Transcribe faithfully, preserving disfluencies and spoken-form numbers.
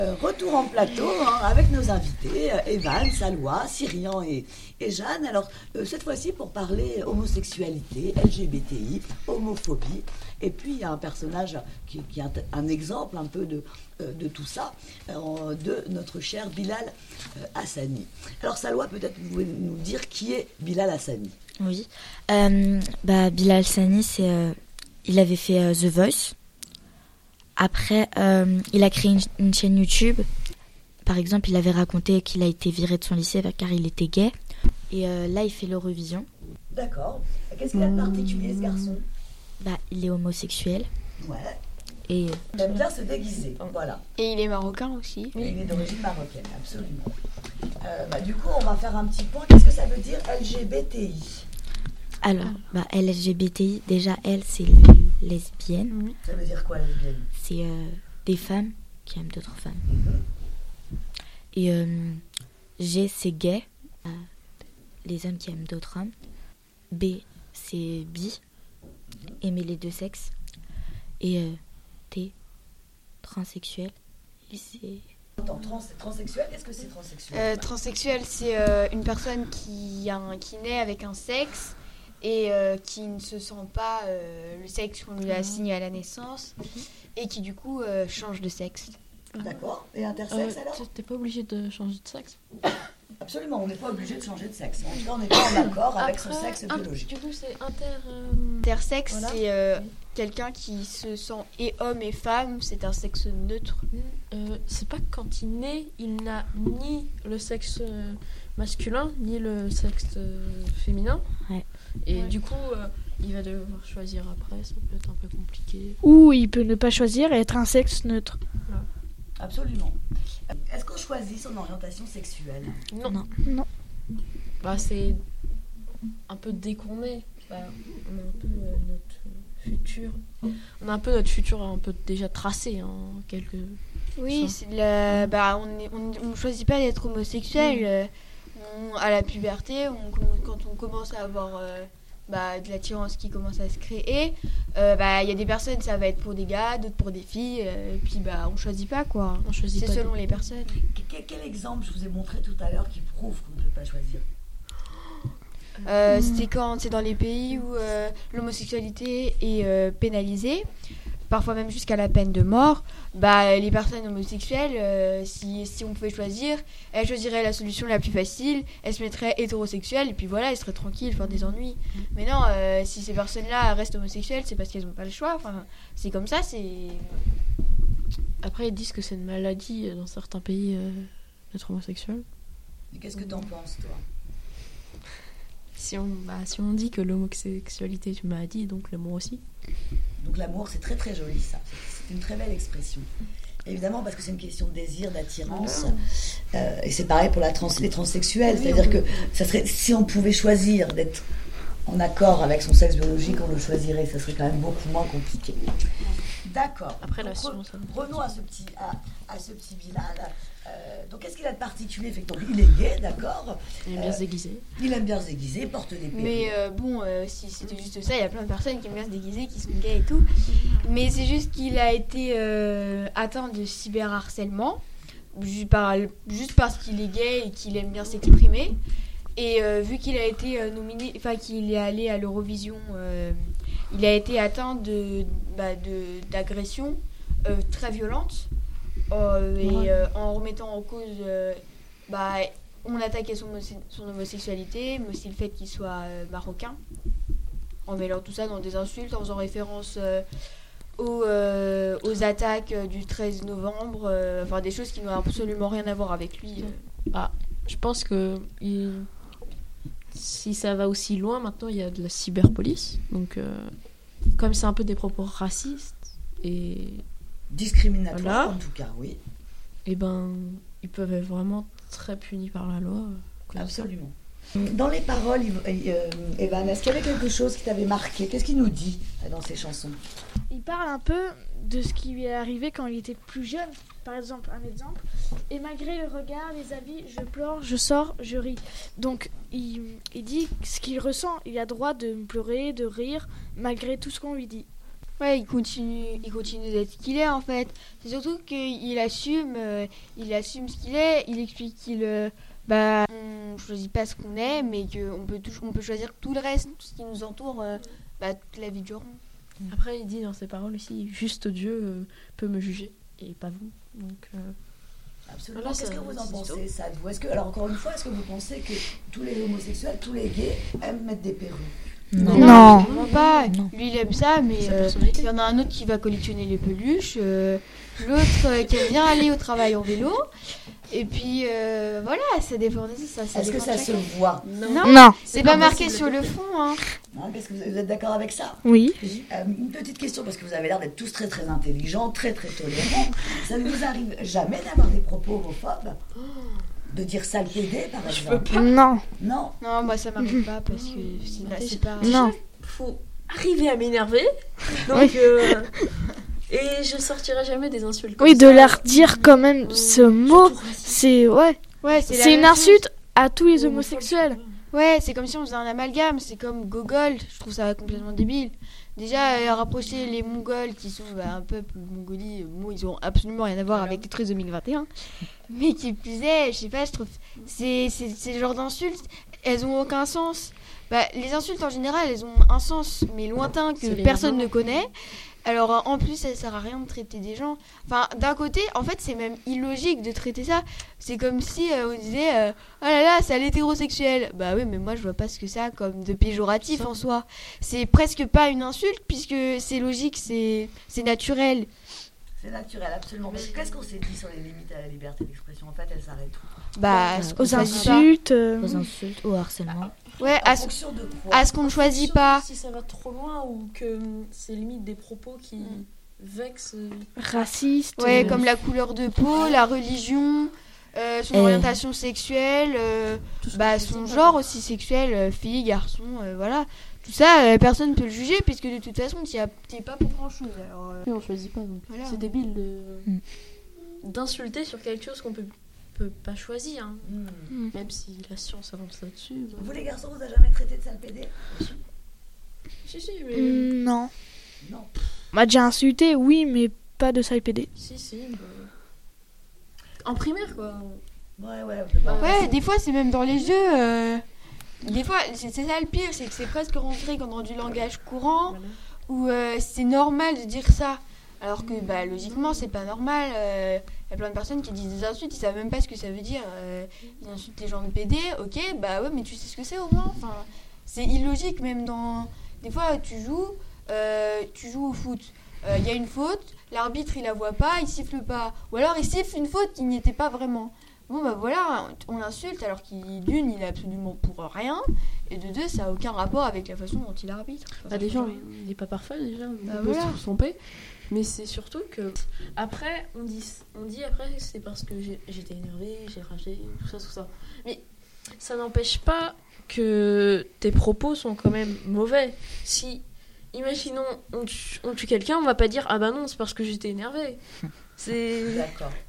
Euh, retour en plateau hein, avec nos invités, euh, Evan, Salwa, Cyrian et, et Jeanne. Alors, euh, cette fois-ci, pour parler homosexualité, L G B T I, homophobie. Et puis, il y a un personnage qui, qui est un, un exemple un peu de, euh, de tout ça, euh, de notre cher Bilal euh, Hassani. Alors, Salwa, peut-être vous pouvez nous dire qui est Bilal Hassani. Oui. Euh, bah, Bilal Hassani, c'est, euh, il avait fait euh, The Voice. Après, euh, il a créé une, une chaîne YouTube. Par exemple, il avait raconté qu'il a été viré de son lycée car il était gay. Et euh, là, il fait l'Eurovision. D'accord. Qu'est-ce qu'il a de particulier, ce garçon ? Bah, il est homosexuel. Ouais. Et il aime bien se déguiser, voilà. Et il est marocain aussi. Et il est d'origine marocaine, absolument. Euh, bah, du coup, on va faire un petit point. Qu'est-ce que ça veut dire L G B T I ? Alors, bah, L G B T I, déjà, elle, c'est lesbienne. Ça veut dire quoi, lesbienne ? C'est euh, des femmes qui aiment d'autres femmes. Mm-hmm. Et euh, G, c'est gay, euh, les hommes qui aiment d'autres hommes. B, c'est bi, aimer les deux sexes. Et euh, T, transsexuel. Et c'est... Attends, trans, transsexuel, qu'est-ce que c'est transsexuel ? euh, Transsexuel, c'est euh, une personne qui, a un, qui naît avec un sexe et euh, qui ne se sent pas euh, le sexe qu'on lui a assigné à la naissance et qui du coup euh, change de sexe. D'accord. Et intersexe euh, alors ? T'es pas obligé de changer de sexe ? Absolument, on n'est pas obligé de changer de sexe. En tout cas, on n'est pas en accord avec Après, son sexe biologique. Du coup, c'est inter... Euh... Intersexe, Voilà. c'est euh, quelqu'un qui se sent et homme et femme, c'est un sexe neutre. Euh, c'est pas quand il naît, il n'a ni le sexe euh, masculin, ni le sexe euh, féminin. Ouais. Et Ouais. du coup, euh, il va devoir choisir après, ça peut être un peu compliqué. Ou il peut ne pas choisir et être un sexe neutre. Voilà. Absolument. Est-ce qu'on choisit son orientation sexuelle ? Non. Non. Non. Bah, c'est un peu dès qu'on est. Bah, on a un peu euh, notre futur. On a un peu notre futur un peu déjà tracé, hein, quelque... Oui, Ça. c'est la, bah, on ne on, on choisit pas d'être homosexuel. Mmh. Euh, on- à la puberté, on, quand on commence à avoir euh, bah, de l'attirance qui commence à se créer, euh, bah, y a des personnes, ça va être pour des gars, d'autres pour des filles. Euh, et puis bah, on choisit pas, quoi. On choisit C'est pas selon de- les personnes. Quel, quel exemple je vous ai montré tout à l'heure qui prouve qu'on ne peut pas choisir ? Euh, C'était quand c'est dans les pays où euh, l'homosexualité est euh, pénalisée, parfois même jusqu'à la peine de mort. Bah, les personnes homosexuelles, euh, si, si on pouvait choisir, elles choisiraient la solution la plus facile, elles se mettraient hétérosexuelles et puis voilà, elles seraient tranquilles, faire des ennuis. Mais non, euh, si ces personnes-là restent homosexuelles, c'est parce qu'elles n'ont pas le choix. Enfin, c'est comme ça, c'est... Après, ils disent que c'est une maladie euh, dans certains pays euh, d'être homosexuel. Et qu'est-ce que t'en penses, toi ? Si on, bah, si on dit que l'homosexualité est une maladie, donc l'amour aussi. Donc l'amour, c'est très très joli ça. C'est une très belle expression. Évidemment, parce que c'est une question de désir, d'attirance. Euh, et c'est pareil pour la trans, les transsexuels. Oui, C'est-à-dire on que peut- ça serait, si on pouvait choisir d'être en accord avec son sexe biologique, on le choisirait. Ça serait quand même beaucoup moins compliqué. D'accord. Après, la Donc, re- science, hein. Revenons à ce petit, à, à ce petit Bilal. Euh, donc, qu'est-ce qu'il a de particulier effectivement ? Il est gay, d'accord. Il aime bien Euh, se déguiser. Il aime bien se déguiser, porte des perruques. Mais euh, bon, euh, si c'était juste ça, il y a plein de personnes qui aiment bien se déguiser, qui sont gays et tout. Mais c'est juste qu'il a été euh, atteint de cyberharcèlement, ju- par- juste parce qu'il est gay et qu'il aime bien s'exprimer. Et euh, vu qu'il a été euh, nominé, enfin qu'il est allé à l'Eurovision, euh, il a été atteint de, bah, de, d'agressions euh, très violentes. Euh, et Ouais. euh, en remettant en cause, euh, bah, on attaquait son, homo- son homosexualité, mais aussi le fait qu'il soit euh, marocain, en mêlant tout ça dans des insultes, en faisant référence euh, aux, euh, aux attaques euh, du treize novembre, euh, enfin des choses qui n'ont absolument rien à voir avec lui. euh. Ah, je pense que il- si ça va aussi loin, maintenant il y a de la cyberpolice. Donc, euh, comme c'est un peu des propos racistes, et, Discriminatoire Voilà. en tout cas, oui. et ben, ils peuvent être vraiment très punis par la loi. euh, comme ça. Absolument. Dans les paroles, Yv- euh, Evan, est-ce qu'il y avait quelque chose qui t'avait marqué ? Qu'est-ce qu'il nous dit euh, dans ses chansons ? Il parle un peu de ce qui lui est arrivé quand il était plus jeune. Par exemple, un exemple. Et malgré le regard, les habits, je pleure, je sors, je ris. Donc, il, il dit ce qu'il ressent. Il a droit de pleurer, de rire, malgré tout ce qu'on lui dit. Ouais, il continue, il continue d'être ce qu'il est en fait. C'est surtout qu'il assume, euh, il assume ce qu'il est. Il explique qu'il, euh, bah, on choisit pas ce qu'on est, mais qu'on peut tout, on peut choisir tout le reste, tout ce qui nous entoure, euh, bah, toute la vie durant. Après, il dit dans ses paroles aussi, juste Dieu euh, peut me juger et pas vous. Donc, euh, Absolument. Voilà, Qu'est-ce ça- que vous en c'est pensez, ça de vous Est-ce que, alors encore une fois, est-ce que vous pensez que tous les homosexuels, tous les gays aiment mettre des perruques? Non. Non. Vraiment pas. Non. Lui, il aime ça, mais sa euh, personnalité. il y en a un autre qui va collectionner les peluches, euh, l'autre euh, qui aime bien aller au travail en vélo. Et puis euh, voilà, ça dépend de ça. ça Est-ce que dépend ça de se chacun. voit? Non, Non. c'est pas marqué impossible sur de le le fond. Hein. Hein, Qu'est-ce que vous, vous êtes d'accord avec ça? Oui. Euh, Une petite question, parce que vous avez l'air d'être tous très très intelligents, très très tolérants. Ça ne vous arrive jamais d'avoir des propos homophobes? De dire sale pédé, par exemple? Non. Non. Non, moi ça m'arrive pas parce que c'est bah, c'est pas. Non. faut arriver à m'énerver. Donc, Oui. euh, et je sortirai jamais des insultes. Comme Oui, de ça. leur dire quand même Euh, ce mot, surtout raciste. c'est ouais, Ouais, c'est la c'est une même chose. insulte à tous les Homophobe, homosexuels. Ouais, c'est comme si on faisait un amalgame. C'est comme Gogol. Je trouve ça complètement débile. Déjà, euh, rapprocher les Mongols, qui sont bah, un peuple Mongolie, euh, bon, ils ont absolument rien à voir avec les trucs deux mille vingt et un. Mais qui plus est, je sais pas, je trouve. C'est, c'est, c'est le genre d'insultes, elles ont aucun sens. Bah, les insultes en général, elles ont un sens, mais lointain, que C'est les personne mamans. ne connaît. Alors euh, en plus, ça sert à rien de traiter des gens. Enfin, d'un côté, en fait, c'est même illogique de traiter ça. C'est comme si euh, on disait euh, oh là là, c'est l'hétérosexuel. Bah oui, mais moi je vois pas ce que ça a comme de péjoratif en soi. C'est presque pas une insulte puisque c'est logique, c'est c'est naturel. C'est naturel, absolument. Mais qu'est-ce qu'on s'est dit sur les limites à la liberté d'expression? En fait, elle s'arrête où? Bah, Euh, ce qu'on Aux choisit pas. insultes. euh, Aux insultes, au harcèlement. Ouais, En à ce, fonction de quoi? à ce qu'on ne choisit pas. Si ça va trop loin ou que hum, c'est limite des propos qui vexent. euh, Racistes. Ouais, euh, comme la couleur de peau, la religion, euh, son Euh. orientation sexuelle, euh, tout ce bah, que je son dis, genre aussi sexuel, euh, fille, garçon, euh, voilà. Tout ça, euh, personne ne peut le juger puisque de toute façon, tu n'es pas pour grand chose. Alors, euh, Oui, on choisit pas donc. Voilà. C'est débile de Mm. d'insulter sur quelque chose qu'on peut peut pas choisir, hein. Hmm. Même si la science avance là-dessus. bah. Vous les garçons, vous avez jamais traité de sale pédé? Si si mais mm, Non. Non. On m'a déjà insulté, oui, mais pas de sale P D. si si. bah. En primaire quoi. Ouais, ouais. Bah, ouais, des fois, c'est même dans les yeux. euh, Des fois, c'est c'est ça le pire, c'est que c'est presque rentré comme dans du langage courant. Voilà. Où euh, c'est normal de dire ça. Alors que bah, logiquement, c'est pas normal. Il y a plein de personnes qui disent des insultes, ils savent même pas ce que ça veut dire. Euh, ils insultent les gens de P D, ok, bah ouais, mais tu sais ce que c'est au moins. Enfin, c'est illogique, même dans. Des fois, tu joues, euh, tu joues au foot. Il y a une faute, l'arbitre il la voit pas, il siffle pas. Ou alors il siffle une faute qui n'y était pas vraiment. Bon bah voilà, on l'insulte alors qu'il d'une il est absolument pour rien et de deux ça a aucun rapport avec la façon dont il arbitre. Enfin, Bah, déjà, il n'est pas parfait déjà, on Bah, peut voilà. se tromper. Mais c'est surtout que après on dit on dit après c'est parce que j'ai- j'étais énervée, j'ai ragé, tout ça tout ça. Mais ça n'empêche pas que tes propos sont quand même mauvais. Si imaginons on tue, on tue quelqu'un, on va pas dire ah bah non, c'est parce que j'étais énervée. C'est D'accord.